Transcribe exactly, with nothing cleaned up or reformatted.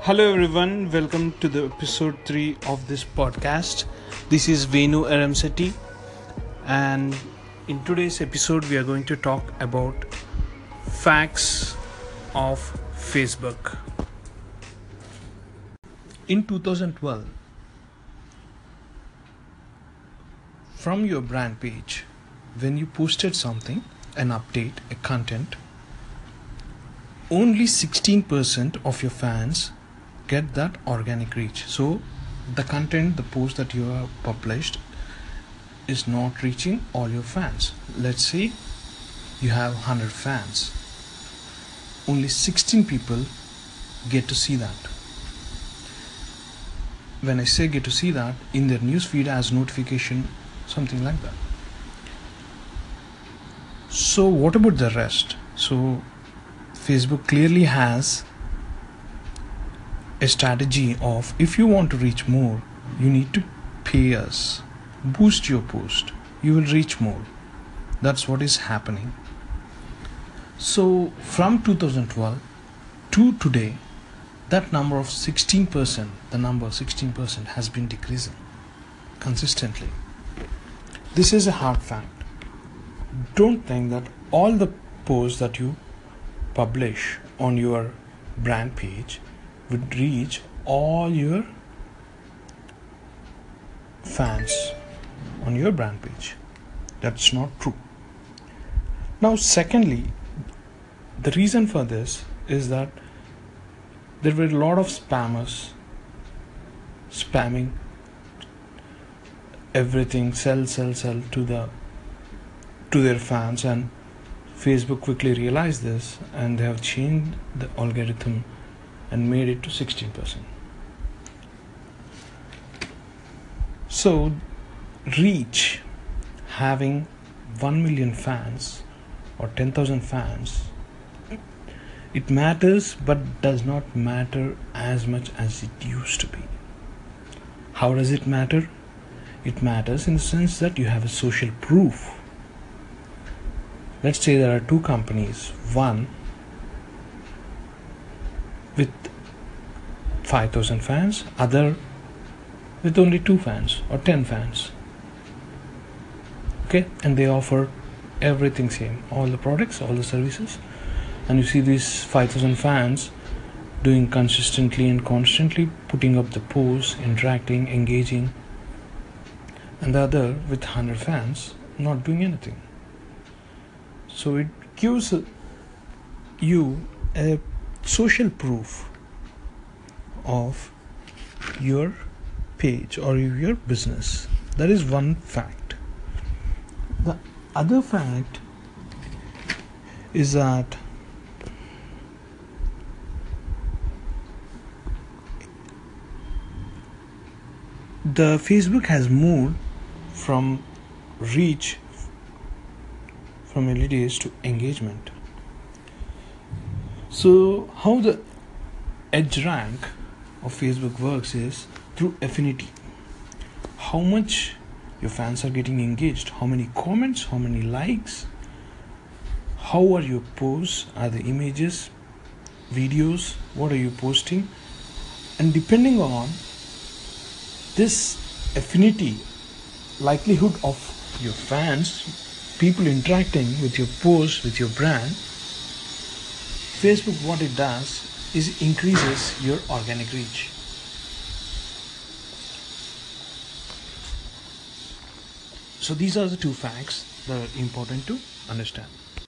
Hello everyone, welcome to the episode three of this podcast. This is Venu Aramseti, and in today's episode we are going to talk about facts of Facebook. In two thousand twelve, from your brand page, when you posted something, an update, a content, only sixteen percent of your fans get that organic reach. So the content, the post that you have published is not reaching all your fans. Let's say you have one hundred fans, only sixteen people get to see that. When I say get to see that, in their newsfeed as notification, something like that. So what about the rest? So Facebook clearly has a strategy of, if you want to reach more, you need to pay us, boost your post, you will reach more. That's what is happening. So from two thousand twelve to today, that number of sixteen percent, the number sixteen percent has been decreasing consistently. This is a hard fact. Don't think that all the posts that you publish on your brand page would reach all your fans on your brand page. That's not true. Now, secondly, the reason for this is that there were a lot of spammers spamming everything, sell, sell, sell to the to their fans, and Facebook quickly realized this and they have changed the algorithm and made it to sixteen percent. So reach, having one million fans or ten thousand fans, it matters but does not matter as much as it used to be. How does it matter? It matters in the sense that you have a social proof. Let's say there are two companies, one with five thousand fans, other with only two fans or ten fans. Okay, and they offer everything same, all the products, all the services, and you see these five thousand fans doing consistently and constantly, putting up the posts, interacting, engaging, and the other with one hundred fans not doing anything. So it gives you a social proof of your page or your business. That is one fact. The other fact is that the Facebook has moved from reach from early days to engagement. So how the edge rank of Facebook works is through affinity. How much your fans are getting engaged, how many comments, how many likes, how are your posts, are the images, videos, what are you posting, and depending on this affinity, likelihood of your fans, people interacting with your posts, with your brand, Facebook, what it does is increases your organic reach. So these are the two facts that are important to understand.